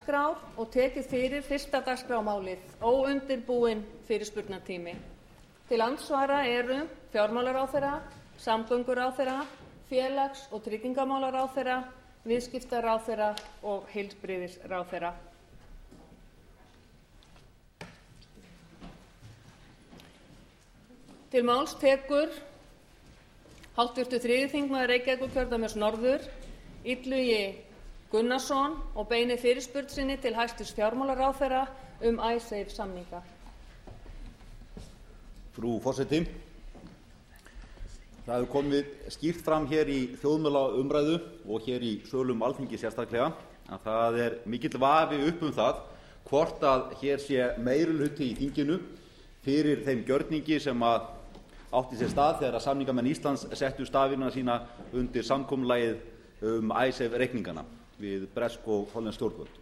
dagskrár og tekið fyrir fyrsta dagskrármálið, óundirbúinn fyrirspurnatími. Til andsvara eru fjármálaráðherra, samgönguráðherra, félags- og tryggingamálaráðherra, viðskiptaráðherra og heilbrigðisráðherra. Til máls tekur hv. 3. þingmaður Reykjavíkurkjördæmis norður, Illugi Gunnarsson, og beinir fyrirspurn sinni til hæstvirts fjármálaráðherra Icesave samninga. Frú forseti, það hefur komið skýrt fram hér í þjóðmálaumræðu og hér í sölum Alþingis sérstaklega að það er mikill vafi upp það hvort að hér sé meirihluti í þinginu fyrir þeim gjörningi sem átti sér stað þegar samningamenn Íslands settu stafina sína undir samkomulagið Icesave reikningana við bresk og hollensk stjórnvöld.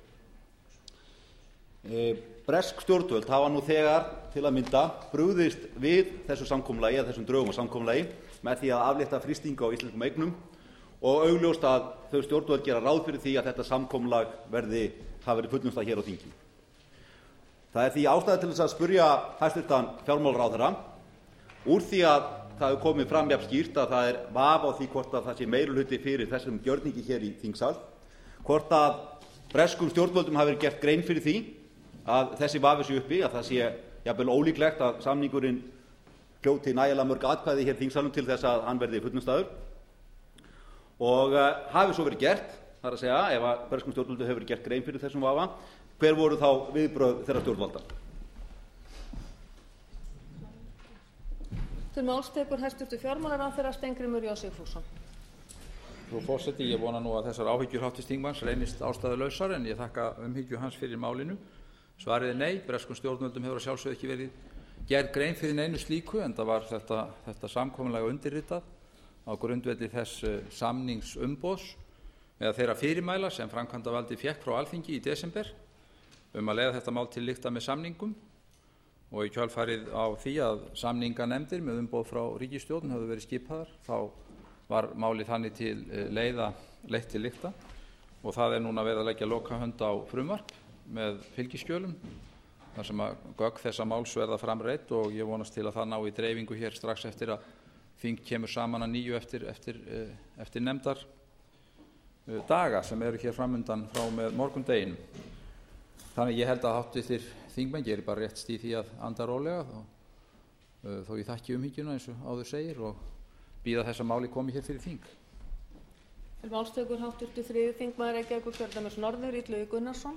Bresk stjórnvöld hafa nú þegar til að mynda brugðist við þessu samkomulagi eða þessum drögum á samkomulagi með því að aflétta frystingu á íslenskum eignum og augljóst að þau stjórnvöld gera ráð fyrir því að þetta samkomulag hafi verið fullnustað hér á þingi. Það er því ástæða til þess að spyrja hæstvirtan fjármálaráðherra úr því að það hefur komið fram jafn skýrt að það er vafi á því hvort að það sé meirihluti fyrir þessum gjörningi hér í þingsal, hvort að breskum stjórnvöldum hafi verið gert grein fyrir því að þessi vafi sé uppi, að það sé jafnvel ólíklegt að samningurinn hljóti nægilega mörg atkvæði hér í þingsalnum til þess að hann verði fullnustaður, og hafi svo verið gert, það er að segja ef að breskum stjórnvöldum hefur verið gert grein fyrir þessum vafa, hver voru þá viðbrögð þeirra stjórnvalda? Til máls tekur hæstvirtur fjármálaráðherra Steingrímur J. Sigfússon. Frú forseti, ég vona nú að þessar áhyggjur háttvirts þingmanns reynist ástæðulausar, en ég þakka umhyggju hans fyrir málinu. Svarið er nei, breskum stjórnvöldum hefur að sjálfsögðu ekki verið gerð grein fyrir neinu slíku, enda var þetta samkomulag undirritað á grundvelli þess samningsumboðs eða þeirra fyrirmæla sem framkvæmdavaldið fékk frá Alþingi í desember að leiða þetta mál til lykta með samningum, og í kjölfarið á því að samninganefndir með umboð frá ríkisstjórn höfðu verið skipaðar, þá var málið þannig leitt til lykta, og það er núna verið að leggja lokahönd á frumvarp með fylgiskjölum þar sem að gögn þessa máls verða framreidd, og ég vonast til að það ná í dreifingu hér strax eftir að þing kemur saman að nýju eftir nefndar daga sem eru hér framundan frá með morgundeginum. Þannig ég held að háttvirtir þingmenn gerir bara rétt í því að anda rólega, þó ég þakki umhyggjuna eins og áður segir, og bíða þess að máli komi hér fyrir þing. Til máls tekur hv. 3. þingmaður Reykjavíkurkjördæmis norður, Illugi Gunnarsson.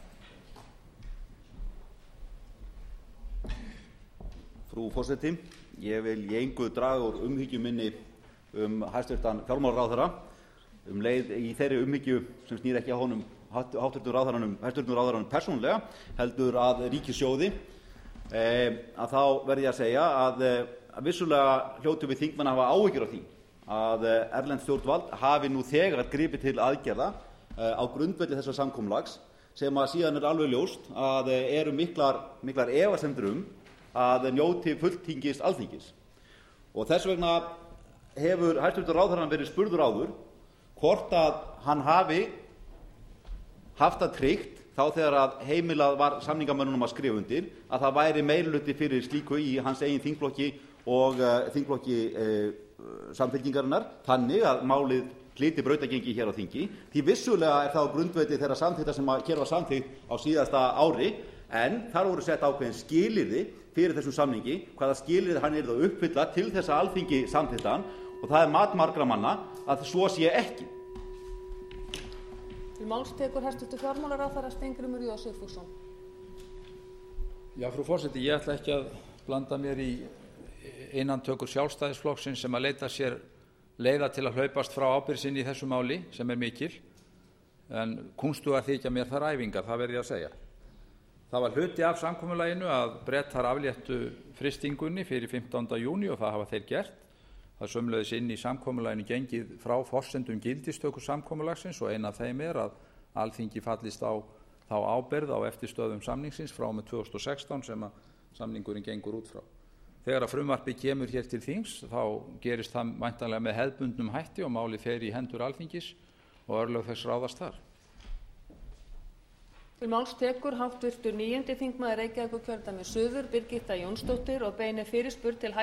Frú forseti, ég vil í engu draga úr umhyggju minni hæstvirtan fjármálaráðherra, leið í þeirri umhyggju sem snýr ekki að honum hæstvirtum ráðherranum persónulega, heldur að ríkissjóði, að þá verð ég að segja að vissulega hljótum við þingmenn að hafa áhyggjur af því að erlend stjórnvald hafi nú þegar gripið til aðgerða á grundvelli þessa samkomulags sem að síðan er alveg ljóst að eru miklar efasemdir að njóti fulltingis Alþingis. Og þess vegna hefur hæstvirtur ráðherrann verið spurður áður hvort að hann hafi haft það tryggt þá þegar að heimilað var samningamönnunum að skrifa undir að það væri meirihluti fyrir slíku í hans eigin þingflokki og þingflokki Samfylkingarinnar, þannig að málið hlyti brautargengi hér á þingi. Því vissulega er það á grundvelli þeirra samþykkta sem hér var samþykkt á síðasta ári, en þar voru sett ákveðin skilyrði fyrir þessum samningi, hvaða skilyrði hann yrði að uppfylla til þess að Alþingi samþykkti hann, og það er mat margra manna að svo sé ekki. Til máls tekur hæstvirtur fjármálaráðherra Steingrímur J. Sigfússon. Já, frú forseti, ég ætla ekki að blanda mér í innantökur sjálfstæðisflokksins sem að leita sér leiða til að hlaupast frá ábyrgð sinni í þessu máli sem er mikil, en kúnstuga þykja mér þar æfingar, það verð ég að segja. Það var hluti af samkomulaginu að Bretar afléttu frystingunni fyrir 15. júní og það hafa þeir gert. Það er sömuleiðis inn í samkomulaginu gengið frá forsendum gildistöku samkomulagsins, og ein af þeim er að Alþingi fallist á þá ábyrgð á eftirstöðvum samningsins frá með 2016 sem að samningurinn gengur út frá. Þegar að frumvarpið kemur hér til þings þá gerist það væntanlega með hefðbundnum hætti og málið fer í hendur Alþingis og örlög þess ráðast þar. til máls tekur háttvirtur 9. þingmaður reykjavíkurkjördæmis suður birgitta jónsdóttir og beinir fyrirspurn til